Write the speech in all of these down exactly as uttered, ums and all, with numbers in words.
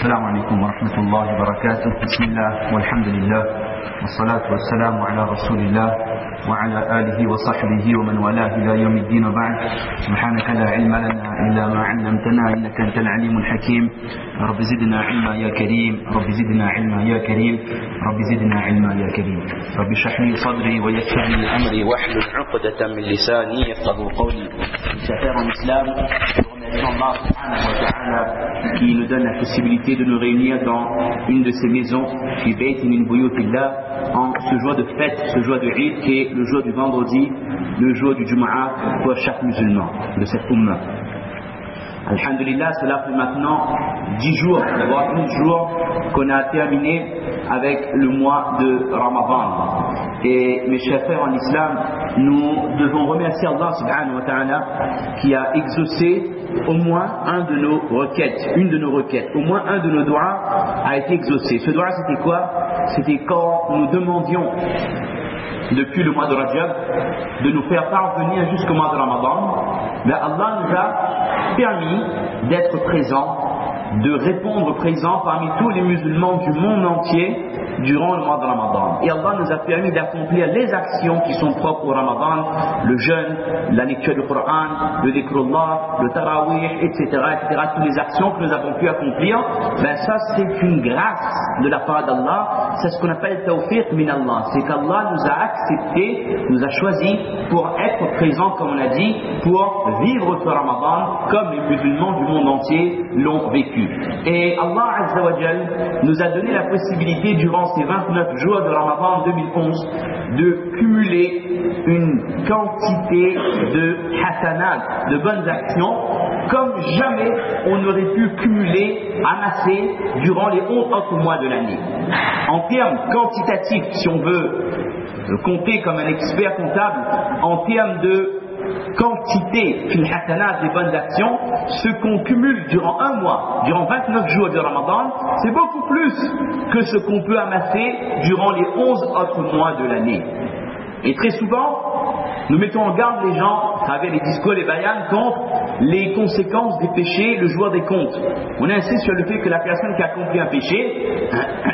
السلام عليكم ورحمة الله وبركاته. بسم الله والحمد لله والصلاة والسلام على رسول الله وعلى آله وصحبه ومن والاه إلى يوم الدين وبعد. سبحانك لا علم لنا إلا ما علمتنا إنك أنت العليم الحكيم. رب زدنا علما يا كريم، رب زدنا علما يا كريم، رب زدنا علما يا كريم. رب اشرح لي صدري ويسر لي أمري واحلل عقدة من لساني يفقهوا قولي. Chers en islam, Allah subhanahu wa ta'ala qui nous donne la possibilité de nous réunir dans une de ces maisons fi baytin min buyutillah en ce jour de fête, ce jour de Eid qui est le jour du vendredi, le jour du Jumu'ah pour chaque musulman de cette ummah. Alhamdulillah, cela fait maintenant dix jours, d'abord douze jours qu'on a terminé avec le mois de Ramadan. Et mes chers frères en islam, nous devons remercier Allah subhanahu wa ta'ala qui a exaucé au moins un de nos requêtes, une de nos requêtes, au moins un de nos doigts a été exaucé. Ce doigt c'était quoi? C'était quand nous demandions depuis le mois de Rajab de nous faire parvenir jusqu'au mois de Ramadan. Mais Allah nous a permis d'être présents, de répondre présents parmi tous les musulmans du monde entier durant le mois de Ramadan. Et Allah nous a permis d'accomplir les actions qui sont propres au Ramadan, le jeûne, la lecture du Coran, le dhikrullah, le tarawih, et cetera, et cetera. Toutes les actions que nous avons pu accomplir, ben ça c'est une grâce de la part d'Allah. C'est ce qu'on appelle tawfiq min Allah. C'est qu'Allah nous a accepté, nous a choisi pour être présents, comme on a dit, pour vivre ce Ramadan comme les musulmans du monde entier l'ont vécu. Et Allah Azza wa Jal nous a donné la possibilité durant ces vingt-neuf jours de Ramadan deux mille onze de cumuler une quantité de hasanat, de bonnes actions comme jamais on n'aurait pu cumuler, amasser durant les onze autres mois de l'année. En termes quantitatifs, si on veut compter comme un expert comptable, en termes de quantité fil hasanat des bonnes actions, ce qu'on cumule durant un mois, durant vingt-neuf jours de Ramadan, c'est beaucoup plus que ce qu'on peut amasser durant les onze autres mois de l'année. Et très souvent, nous mettons en garde les gens, à travers les discours, les bayans, contre les conséquences des péchés le jour des comptes. On insiste sur le fait que la personne qui a accompli un péché,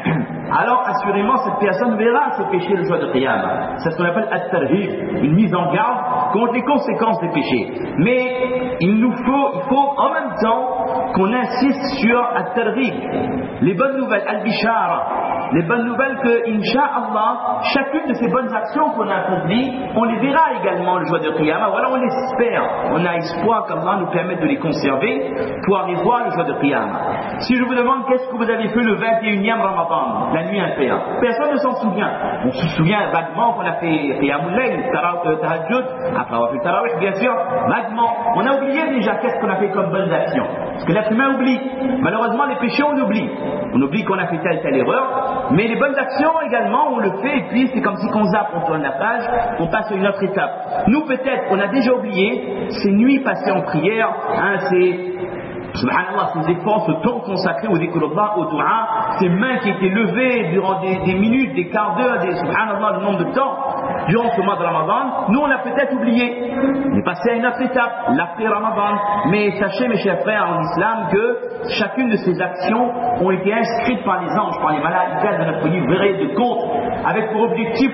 alors assurément cette personne verra ce péché le jour de Qiyamah. C'est ce qu'on appelle at-tarhib, une mise en garde contre les conséquences des péchés. Mais il nous faut, il faut en même temps qu'on insiste sur at-tarhib, les bonnes nouvelles, al-bishara, les bonnes nouvelles que, incha'Allah, chacune de ces bonnes actions qu'on a accomplies, on les verra également le jour de Qiyamah. Voilà, on l'espère. On a espoir qu'Allah nous permette de les conserver pour les voir le jour de Qiyamah. Si je vous demande qu'est-ce que vous avez fait le vingt et unième Ramadan, la nuit impaire, personne ne s'en souvient. On se souvient vaguement qu'on a fait Qiyamul Layl, Tahajjud, après avoir fait Tarawih, bien sûr, vaguement. On a oublié déjà qu'est-ce qu'on a fait comme bonnes actions. Parce que l'être humain oublie. Malheureusement, les péchés, on oublie. On oublie qu'on a fait telle telle erreur. Mais les bonnes actions également, on le fait et puis c'est comme si qu'on zappe, on tourne la page, on passe à une autre étape. Nous peut-être, on a déjà oublié ces nuits passées en prière, hein, ces, subhanallah, ces efforts, ce temps consacré au dhikrullah, au dua, ces mains qui étaient levées durant des, des minutes, des quarts d'heure, des, subhanallah, le nombre de temps, durant ce mois de Ramadan, nous on a peut-être oublié. On est passé à une autre étape, l'après-Ramadan. Mais sachez mes chers frères en islam que chacune de ces actions ont été inscrites par les anges, par les malaïkas de notre livret de compte, avec pour objectif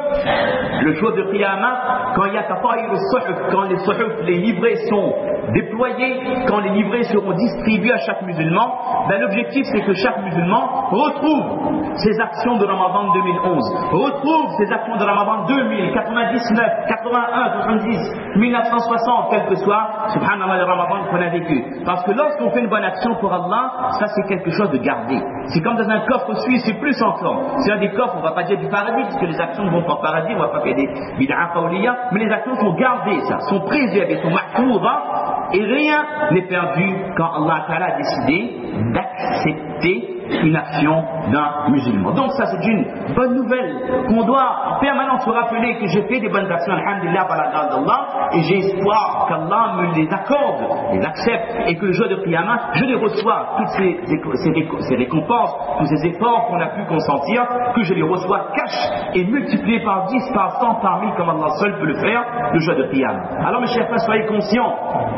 que le jour de Qiyamah, quand il y a tafayir al-suhuf, quand les suhuf, les livrets sont déployés, quand les livrets seront distribués à chaque musulman, ben l'objectif c'est que chaque musulman retrouve ses actions de Ramadan deux mille onze, retrouve ses actions de Ramadan deux mille, quatre-vingt-dix-neuf, quatre-vingt-un, soixante-dix, mille neuf cent soixante, quel que soit, subhanallah, le Ramadan qu'on a vécu. Parce que lorsqu'on fait une bonne action pour Allah, ça c'est quelque chose de gardé. C'est comme dans un coffre suisse, c'est plus encore. C'est un des coffres, on ne va pas dire du paradis, parce que les actions ne vont pas au paradis, on ne va pas faire des bid'a qawliya, mais les actions sont gardées, ça, sont préservées, sont mahfouza, et rien n'est perdu quand Allah Ta'ala a décidé d'accepter une action d'un musulman. Donc ça c'est une bonne nouvelle qu'on doit en permanence se rappeler que j'ai fait des bonnes actions, alhamdulillah, par la grâce d'Allah, et j'ai espoir qu'Allah me les accorde, les accepte, et que le jour de Qiyamah, je les reçois, toutes ces, ces, ces récompenses, tous ces efforts qu'on a pu consentir, que je les reçois cash et multipliés par dix, par cent, par mille, comme Allah seul peut le faire, le jour de Qiyamah. Alors mes chers frères, soyez conscients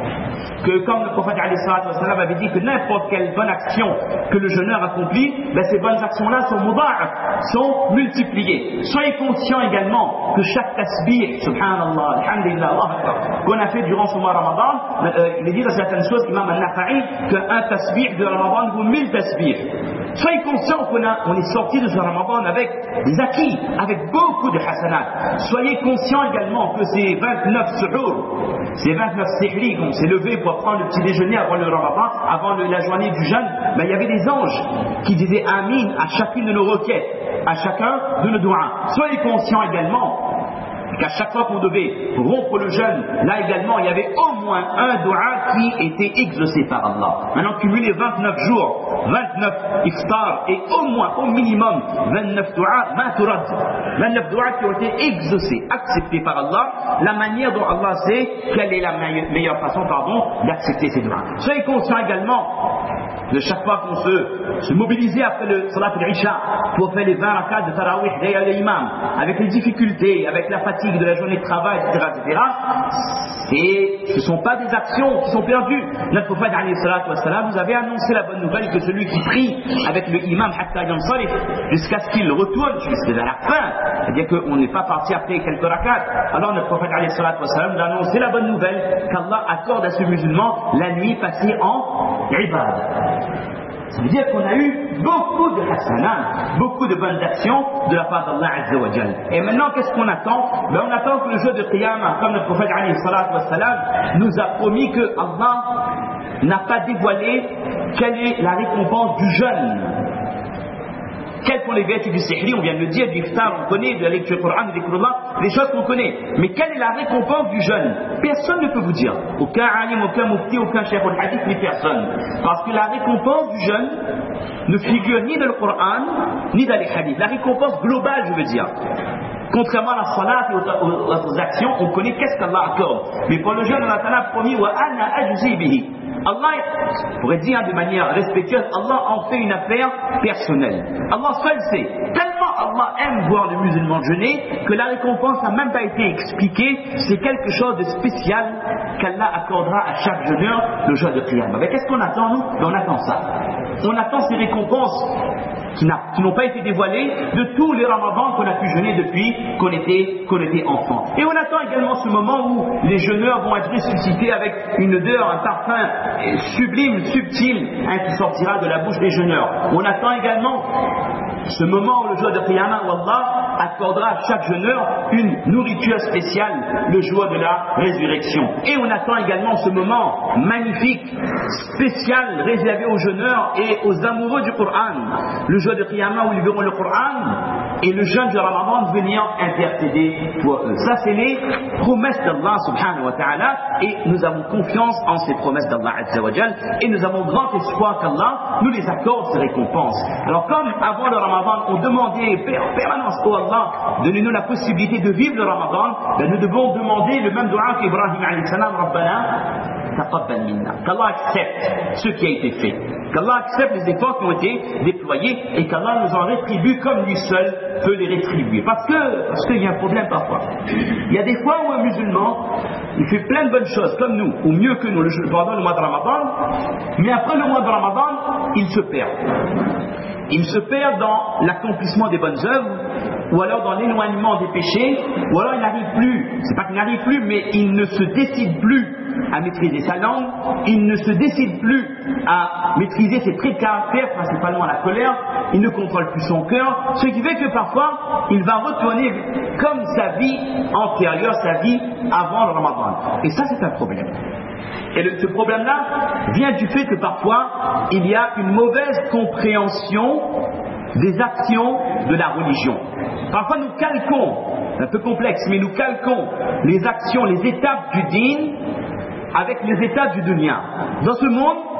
que comme le prophète avait dit que n'importe quelle bonne action que le jeûneur accomplit, ben ces bonnes actions-là sont mudha'af, sont multipliées. Soyez conscients également que chaque tasbih, subhanallah, alhamdulillah, qu'on a fait durant ce mois Ramadan, euh, il est dit dans certaines choses, Imam al-Nafa'i, qu'un tasbih de Ramadan vaut mille tasbih. Soyez conscients qu'on a, on est sorti de ce Ramadan avec des acquis, avec beaucoup de hasanat. Soyez conscients également que ces vingt-neuf suhour, ces vingt-neuf sihri, on s'est levé pour prendre le petit déjeuner avant le Ramadan, avant le, la journée du jeûne, ben, il y avait des anges qui disaient Amin à chacune de nos requêtes, à chacun de nos doigts. Soyez conscients également qu'à chaque fois qu'on devait rompre le jeûne, là également il y avait au moins un dua qui était exaucé par Allah. Maintenant cumuler vingt-neuf jours, vingt-neuf iftar et au moins, au minimum vingt-neuf dua, vingt turad, vingt-neuf dua qui ont été exaucés, acceptés par Allah, la manière dont Allah sait quelle est la meilleure façon pardon, d'accepter ces dua. Soyez conscients également de chaque fois qu'on se, se mobilisait après le salat al-Isha pour faire les vingt rakats de Tarawih derrière l'imam, avec les difficultés, avec la fatigue de la journée de travail, et cetera, et cetera. Et ce ne sont pas des actions qui sont perdues. Notre prophète alayhi salatu wassalam, vous avez annoncé la bonne nouvelle que celui qui prie avec le imam hatta yansarif, jusqu'à ce qu'il retourne, jusqu'à la fin, c'est-à-dire qu'on n'est pas parti après quelques rakats. Alors notre prophète alayhi salatu wassalam nous a annoncé la bonne nouvelle qu'Allah accorde à ce musulman la nuit passée en ibad. Ça veut dire qu'on a eu beaucoup de hasanat, beaucoup de bonnes actions de la part d'Allah Azza wa Jal. Et maintenant, qu'est-ce qu'on attend? Ben, on attend que le jour de Qiyamah, comme le prophète alayhi salatu wassalam nous a promis que Allah n'a pas dévoilé quelle est la récompense du jeûne. Quelles sont les vertus du sihri? On vient de le dire, du iftar, on connaît, de la lecture du Coran, du dhikrullah, des choses qu'on connaît. Mais quelle est la récompense du jeûne? Personne ne peut vous dire. Aucun alim, aucun mufti, aucun cheikh al-hadith, ni personne. Parce que la récompense du jeûne ne figure ni dans le Coran, ni dans les hadiths. La récompense globale, je veux dire. Contrairement à la salat et aux, aux, aux actions, on connaît qu'est-ce qu'Allah accorde. Mais pour le jeûne, Allah a promis wa ana ajzi bihi. Allah, pourrait dire de manière respectueuse, Allah en fait une affaire personnelle. Allah seul sait. Tellement Allah aime voir le musulman jeûner que la récompense n'a même pas été expliquée. C'est quelque chose de spécial qu'Allah accordera à chaque jeûneur le jour de Qiyamah. Mais qu'est-ce qu'on attend nous? On attend ça. On attend ces récompenses qui n'ont pas été dévoilées de tous les ramadans qu'on a pu jeûner depuis qu'on était, qu'on était enfant. Et on attend également ce moment où les jeûneurs vont être ressuscités avec une odeur, un parfum sublime, subtil, hein, qui sortira de la bouche des jeûneurs. On attend également ce moment où le jour de Qiyamah, où Allah accordera à chaque jeûneur une nourriture spéciale le jour de la résurrection. Et on attend également ce moment magnifique, spécial, réservé aux jeûneurs et aux amoureux du Coran. Le jour de Qiyamah où ils verront le Coran et le jeûne du Ramadan venir intercéder pour eux. Ça, c'est les promesses d'Allah subhanahu wa ta'ala, et nous avons confiance en ces promesses d'Allah azza wa jal, et nous avons grand espoir qu'Allah nous les accorde, ces récompenses. Alors comme avant le Ramadan, on demandait en permanence au Allah, donnez-nous la possibilité de vivre le Ramadan, ben nous devons demander le même dua qu'Ibrahim alayhi salam, Rabbana taqabbal minna, qu'Allah accepte ce qui a été fait, qu'Allah accepte les efforts qui ont été déployés et qu'Allah nous en rétribue comme lui seul peut les rétribuer. Parce que parce qu'il y a un problème parfois. Il y a des fois où un musulman, il fait plein de bonnes choses comme nous, ou mieux que nous, le, pendant le mois de Ramadan, mais après le mois de Ramadan, il se perd. Il se perd dans l'accomplissement des bonnes œuvres, ou alors dans l'éloignement des péchés, ou alors il n'arrive plus, c'est pas qu'il n'arrive plus, mais il ne se décide plus à maîtriser sa langue, il ne se décide plus à maîtriser ses traits de caractère, principalement la colère, il ne contrôle plus son cœur, ce qui fait que parfois il va retourner comme sa vie antérieure, sa vie avant le Ramadan. Et ça, c'est un problème. Et le, ce problème-là vient du fait que parfois il y a une mauvaise compréhension des actions de la religion. Parfois nous calquons, c'est un peu complexe, mais nous calquons les actions, les étapes du dîn avec les étapes du dunya. Dans ce monde,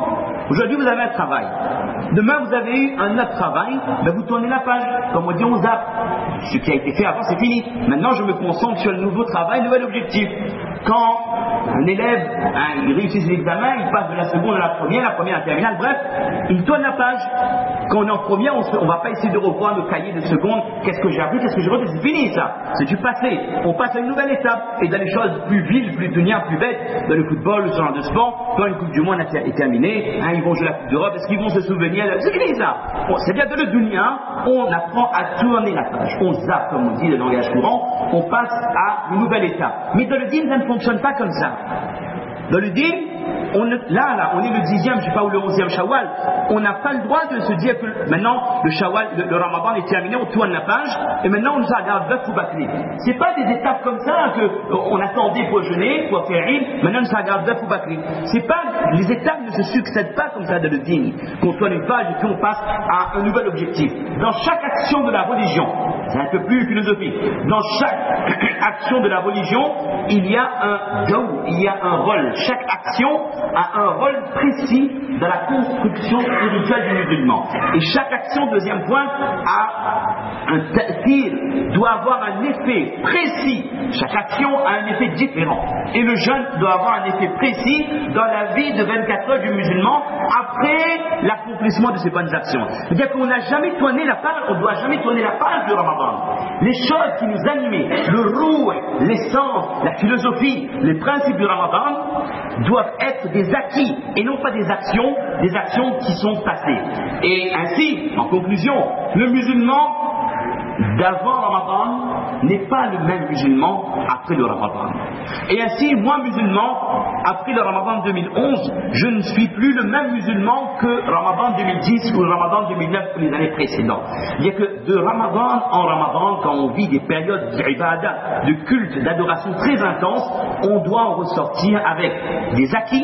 Aujourd'hui, vous avez un travail. Demain, vous avez eu un autre travail. Ben, vous tournez la page. Comme on dit, on zappe. Ce qui a été fait avant, c'est fini. Maintenant, je me concentre sur le nouveau travail, nouvel objectif. Quand un élève, hein, il réussit ses examens, il passe de la seconde à la première, la première à la terminale, bref, il tourne la page. Quand on est en première, on ne va pas essayer de revoir nos cahiers de seconde. Qu'est-ce que j'ai appris, qu'est-ce que j'ai retenu, c'est fini ça. C'est du passé. On passe à une nouvelle étape. Et dans les choses plus viles, plus dunières, plus bêtes, dans le football, ce genre de sport, quand une Coupe du Monde est terminée, hein, ils vont jouer la Coupe d'Europe, est-ce qu'ils vont se souvenir? C'est fini ça. Bon, c'est bien de le dunia, on apprend à tourner la page. On zappe, comme on dit, le langage courant, on passe à une nouvelle étape. Mais dans le dîme, ça ne fonctionne pas comme ça. Dans le dîme, on, là, là, on est le dixième, je ne sais pas où, le onzième Shawwal, on n'a pas le droit de se dire que maintenant le Shawwal, le, le Ramadan est terminé, on tourne la page, et maintenant on nous regarde bœuf ou bakri. C'est pas des étapes comme ça qu'on attendait pour jeûner, pour faire Eid, maintenant on nous regarde bœuf ou bakri. C'est pas, les étapes ne se succèdent pas comme ça dans le dîme, qu'on tourne une page et puis on passe à un nouvel objectif. Dans chaque action de la religion, c'est un peu plus philosophique, dans chaque action de la religion, il y a un daou, il y a un rôle. Chaque action a un rôle précis dans la construction spirituelle du musulman. Et chaque action, deuxième point, a un ta'thir, doit avoir un effet précis. Chaque action a un effet différent. Et le jeûne doit avoir un effet précis dans la vie de vingt-quatre heures du musulman après l'accomplissement de ses bonnes actions. C'est-à-dire qu'on n'a jamais tourné la page, on ne doit jamais tourner la page du Ramadan. Les choses qui nous animaient, le rouh, l'essence, la philosophie, les principes du Ramadan doivent être des acquis et non pas des actions, des actions qui sont passées. Et ainsi, en conclusion, le musulman d'avant Ramadan n'est pas le même musulman après le Ramadan. Et ainsi, moi musulman, après le Ramadan deux mille onze, je ne suis plus le même musulman que Ramadan deux mille dix ou Ramadan deux mille neuf ou les années précédentes. Il y a que de Ramadan en Ramadan, quand on vit des périodes d'ibadah, de culte, d'adoration très intenses, on doit en ressortir avec des acquis,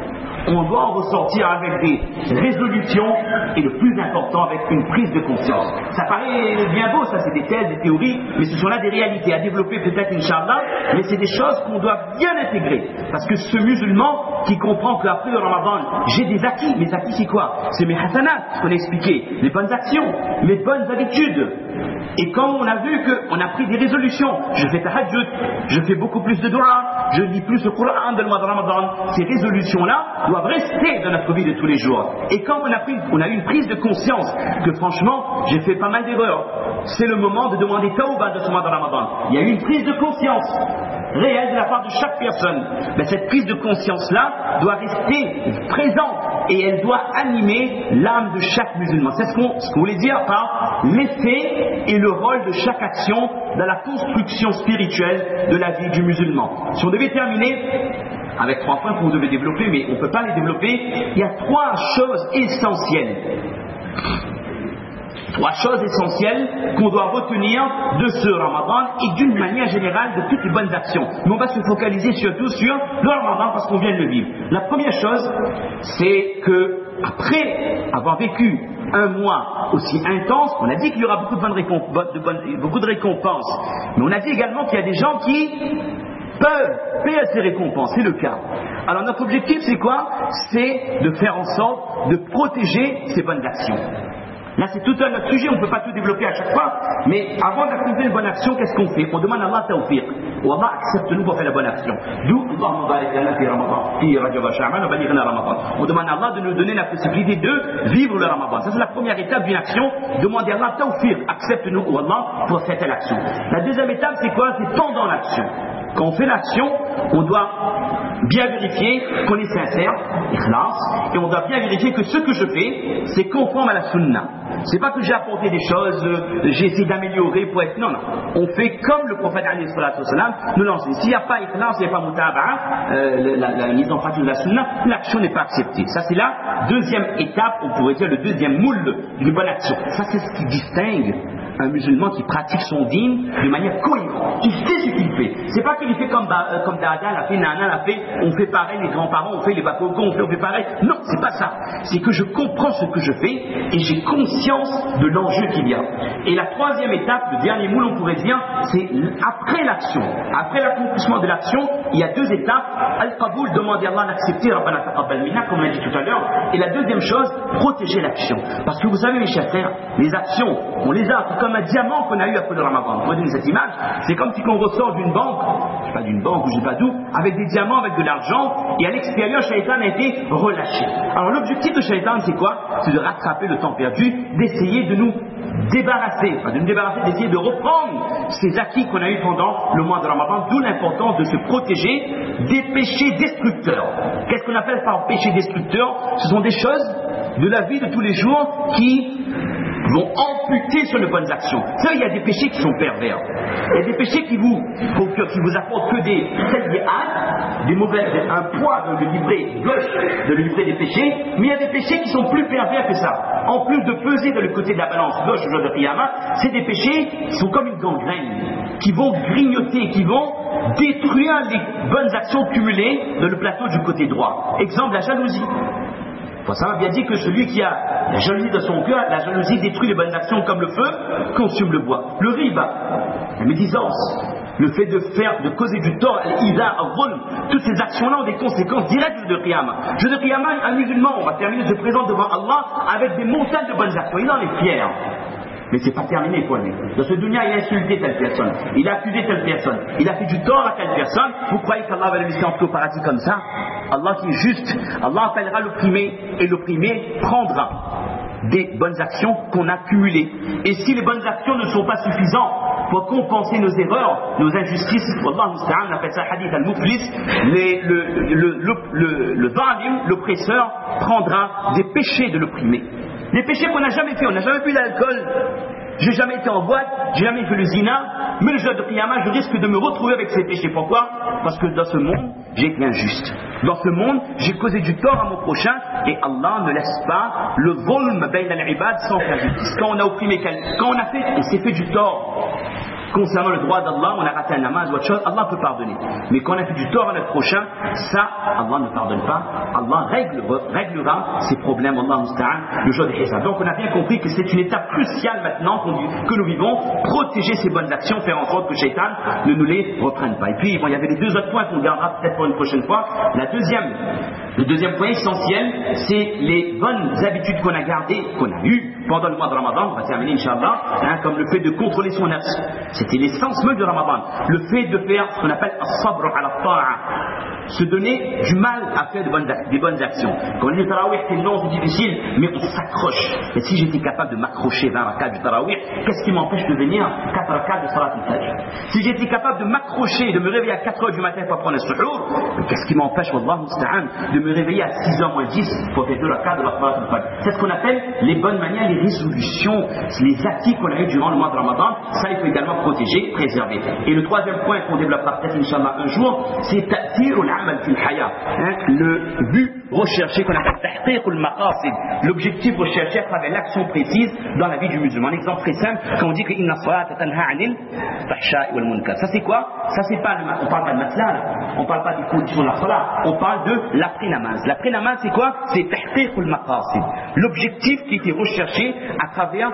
on doit en ressortir avec des résolutions et le plus important avec une prise de conscience. Ça paraît bien beau, ça c'est des thèses, des théories, mais ce sont là des réalités à développer peut-être Inch'Allah, mais c'est des choses qu'on doit bien intégrer. Parce que ce musulman qui comprend qu'après le Ramadan, j'ai des acquis, mes acquis c'est quoi? C'est mes hasanats, qu'on a expliqué, les bonnes actions, les bonnes habitudes. Et comme on a vu qu'on a pris des résolutions, je fais tahajjud, je fais beaucoup plus de dua, je lis plus le Coran dans le mois de Ramadan, ces résolutions-là doivent rester dans notre vie de tous les jours. Et quand on a, pris, on a eu une prise de conscience que franchement, j'ai fait pas mal d'erreurs, c'est le moment de demander tawbah de ce mois de Ramadan. Il y a eu une prise de conscience réelle de la part de chaque personne. Mais cette prise de conscience-là doit rester présente et elle doit animer l'âme de chaque musulman. C'est ce qu'on, ce qu'on voulait dire par l'effet et le rôle de chaque action dans la construction spirituelle de la vie du musulman. Si on devait terminer avec trois points que vous devez développer, mais on ne peut pas les développer, il y a trois choses essentielles. Trois choses essentielles qu'on doit retenir de ce Ramadan et d'une manière générale de toutes les bonnes actions. Mais on va se focaliser surtout sur le Ramadan parce qu'on vient de le vivre. La première chose, c'est que après avoir vécu un mois aussi intense, on a dit qu'il y aura beaucoup de, bonnes récomp- de, bonnes, beaucoup de récompenses, mais on a dit également qu'il y a des gens qui peuvent payer ces récompenses, c'est le cas. Alors notre objectif c'est quoi? C'est de faire en sorte de protéger ces bonnes actions. Là c'est tout un autre sujet, on ne peut pas tout développer à chaque fois, mais avant d'accomplir une bonne action, qu'est-ce qu'on fait? On demande à Allah tawfiq. Ou Allah accepte-nous pour faire la bonne action. D'où Allahumma barik lana fi Ramadan, fi Rajab wa Sha'ban wa balighna Ramadan. On demande à Allah de nous donner la possibilité de vivre le Ramadan. Ça c'est la première étape d'une action. Demander à Allah tawfiq, accepte-nous ou Allah pour faire telle action. La deuxième étape c'est quoi? C'est pendant l'action. Quand on fait l'action, on doit bien vérifier qu'on est sincère, ikhlas, et on doit bien vérifier que ce que je fais, c'est conforme à la sunna. C'est pas que j'ai apporté des choses, euh, j'ai essayé d'améliorer pour être... Non, non. On fait comme le prophète alayhi salatu wassalam nous lance. S'il n'y a pas ikhlas, s'il n'y a pas mutaba'a, euh, la, la, la mise en pratique de la sunna, l'action n'est pas acceptée. Ça c'est la deuxième étape, on pourrait dire le deuxième moule d'une bonne action. Ça c'est ce qui distingue un musulman qui pratique son dîn de manière cohérente. Il sait ce qu'il fait. C'est pas qu'il fait comme, euh, comme Dada l'a fait, Nana l'a fait, on fait pareil, les grands-parents, on fait les bakoko, on fait, on fait pareil. Non, c'est pas ça. C'est que je comprends ce que je fais et j'ai conscience de l'enjeu qu'il y a. Et la troisième étape, le dernier moule, on pourrait dire, c'est après l'action. Après l'accomplissement de l'action, il y a deux étapes. Al-Qaboul, demander à Allah d'accepter, Rabbana taqabbal minna, comme on l'a dit tout à l'heure. Et la deuxième chose, protéger l'action. Parce que vous savez, mes chers frères, les actions, on les a, c'est comme un diamant qu'on a eu après le Ramadan. Vous voyez cette image, c'est comme si on ressort d'une banque, je sais pas d'une banque ou je sais pas d'où, avec des diamants, avec de l'argent, et à l'extérieur, Shaitan a été relâché. Alors l'objectif de Shaitan, c'est quoi? C'est de rattraper le temps perdu, d'essayer de nous débarrasser, enfin de nous débarrasser, d'essayer de reprendre ces acquis qu'on a eu pendant le mois de Ramadan, d'où l'importance de se protéger des péchés destructeurs. Qu'est-ce qu'on appelle par péché destructeur? Ce sont des choses de la vie de tous les jours qui vont amputer sur les bonnes actions. Ça, il y a des péchés qui sont pervers. Il y a des péchés qui vous, qui vous apportent que des sayyi'at, des mauvaises, un poids de le livret gauche, de le livret des péchés, mais il y a des péchés qui sont plus pervers que ça. En plus de peser de le côté de la balance gauche au jour de Qiyamah, c'est des péchés qui sont comme une gangrène, qui vont grignoter, qui vont détruire les bonnes actions cumulées dans le plateau du côté droit. Exemple, la jalousie. Ça m'a bien dit que celui qui a la jalousie dans son cœur, la jalousie détruit les bonnes actions comme le feu, consume le bois. Le riba, la médisance, le fait de faire, de causer du tort, l'ida, al-dhulm, toutes ces actions-là ont des conséquences directes de Qiyamah. Je de Qiyamah, un musulman, on va terminer, se présente devant Allah avec des montagnes de bonnes actions. Il en est fier. Mais c'est pas terminé pour lui. Dans ce dunya, il a insulté telle personne, il a accusé telle personne, il a fait du tort à telle personne. Vous croyez qu'Allah va le laisser entrer au paradis comme ça? Allah qui est juste, Allah appellera l'opprimé et l'opprimé prendra des bonnes actions qu'on a cumulées. Et si les bonnes actions ne sont pas suffisantes pour compenser nos erreurs, nos injustices, Wallah musta'an, on appelle ça hadith al-muflis, le, le, le, le, le, le zalim, l'oppresseur, prendra des péchés de l'opprimé. Des péchés qu'on n'a jamais fait, on n'a jamais bu l'alcool, j'ai jamais été en boîte, j'ai jamais fait le zina, mais le jour de Qiyamah, je risque de me retrouver avec ces péchés. Pourquoi? Parce que dans ce monde, j'ai été injuste. Dans ce monde, j'ai causé du tort à mon prochain, et Allah ne laisse pas le zulm bayna al-ibad sans faire justice. Quand on a opprimé quelqu'un, quand on a fait, on s'est fait du tort concernant le droit d'Allah, on a raté un namaz ou autre chose, Allah peut pardonner. Mais quand on a fait du tort à notre prochain, ça, Allah ne pardonne pas. Allah règle, réglera ces problèmes, Allah musta'an, le jour des Hisab. Donc on a bien compris que c'est une étape cruciale maintenant que nous vivons, protéger ces bonnes actions, faire en sorte que Shaitan ne nous les reprenne pas. Et puis, bon, il y avait les deux autres points qu'on gardera peut-être pour une prochaine fois. La deuxième, le deuxième point essentiel, c'est les bonnes habitudes qu'on a gardées, qu'on a eues pendant le mois de Ramadan. On va terminer, Inch'Allah, hein, comme le fait de contrôler son nafs. C'était l'essence même du Ramadan. Le fait de faire ce qu'on appelle as-sabr ala ta'a, se donner du mal à faire de bonnes, des bonnes actions. Quand on dit tarawih, c'est long, c'est difficile, mais on s'accroche. Et si j'étais capable de m'accrocher vingt rakats du tarawih, qu'est-ce qui m'empêche de venir quatre rakats de salat al-fajr? Si j'étais capable de m'accrocher, de me réveiller à quatre heures du matin pour prendre un suhour, qu'est-ce qui m'empêche, wallah musta'an, de me réveiller à six heures moins dix pour faire deux rakats de la salat al-fajr? C'est ce qu'on appelle les bonnes manières, les résolutions, les acquis qu'on a eu durant le mois de Ramadan. Ça, il faut également protéger, préserver. Et le troisième point qu'on développera peut-être Inch'Allah un jour, c'est ta'thir al-amal fil haya, le but recherché qu'on appelle tahqiq al-maqasid, l'objectif recherché à travers l'action précise dans la vie du musulman. Un exemple très simple, quand on dit que inna salata tanha 'anil fahsha'i wal munkar. Ça c'est quoi? Ça c'est pas le, on parle pas de matelas, on parle pas des conditions de la salat, on parle de l'après-namaz. L'après-namaz c'est quoi? C'est tahqiq al-maqasid, l'objectif qui était recherché à travers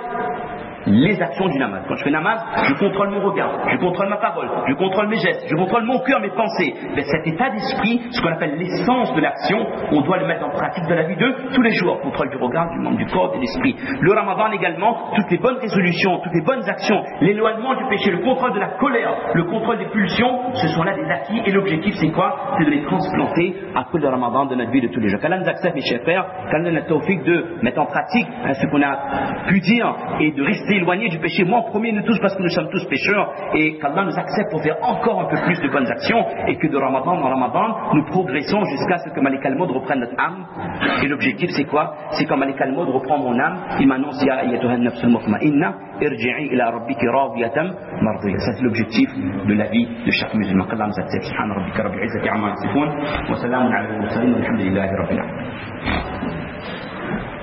les actions du namaz. Quand je fais namaz, je contrôle mon regard, je contrôle ma parole, je contrôle mes gestes, je contrôle mon cœur, mes pensées. Mais cet état d'esprit, ce qu'on appelle l'essence de l'action, on doit le mettre en pratique dans la vie de tous les jours. Contrôle du regard, du membre du corps, de l'esprit. Le Ramadan également, toutes les bonnes résolutions, toutes les bonnes actions, l'éloignement du péché, le contrôle de la colère, le contrôle des pulsions, ce sont là des acquis. Et l'objectif c'est quoi? C'est de les transplanter après le Ramadan de notre vie de tous les jours. Qu'Allah nous accepte, mes chers frères, qu'Allah nous donne la tawfiq de mettre en pratique hein, ce qu'on a pu dire et de rester éloigné du péché. Moi en premier, nous tous, parce que nous sommes tous pécheurs, et qu'Allah nous accepte pour faire encore un peu plus de bonnes actions, et que de Ramadan en Ramadan nous progressons jusqu'à ce que Malik al-Maud reprenne notre âme. Et l'objectif c'est quoi? C'est quand Malik al-Maud reprend mon âme, il m'annonce ya ayyatuha an-nafs al-mutma'inna irji'i ila rabbiki radiyatan mardiyya. Ça c'est l'objectif de la vie de chaque musulman. Qu'Allah nous accepte. Subhana rabbika rabbil izzati amma yasifun wa salamun ala al-mursalin walhamdulillahi rabbil alamin.